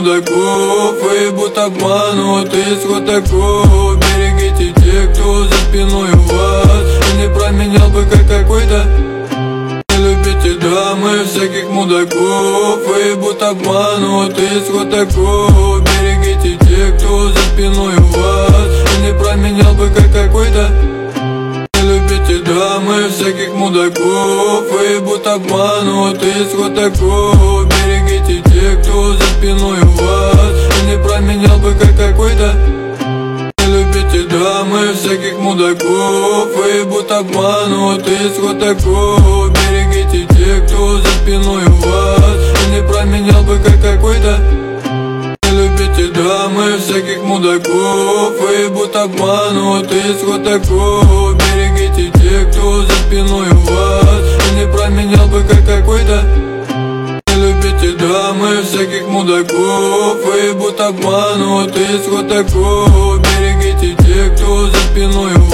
мудаков и будут обманут исход таков. Берегите тех, кто за спиной у вас, и не променял бы как какой-то. Не любите дамы всяких мудаков и будут обманут исход таков. Берегите тех, кто за спиной у вас, и не променял бы как какой-то. Любите дамы всяких мудаков и будут обманут исход таков. Берегите тех, кто за спиной у вас, и не променял бы как какой-то. Любите дамы всяких мудаков и будут обманут исход таков. Берегите тех, кто за спиной у вас, и не променял бы как какой-то. Любите дамы всяких мудаков и будут обманут исход таков. Берегите тех, кто за спиной у вас, и не променял бы как какой-то. Любите дамы всяких мудаков и будут обманут исход таков. Берегите тех, кто за спиной у вас.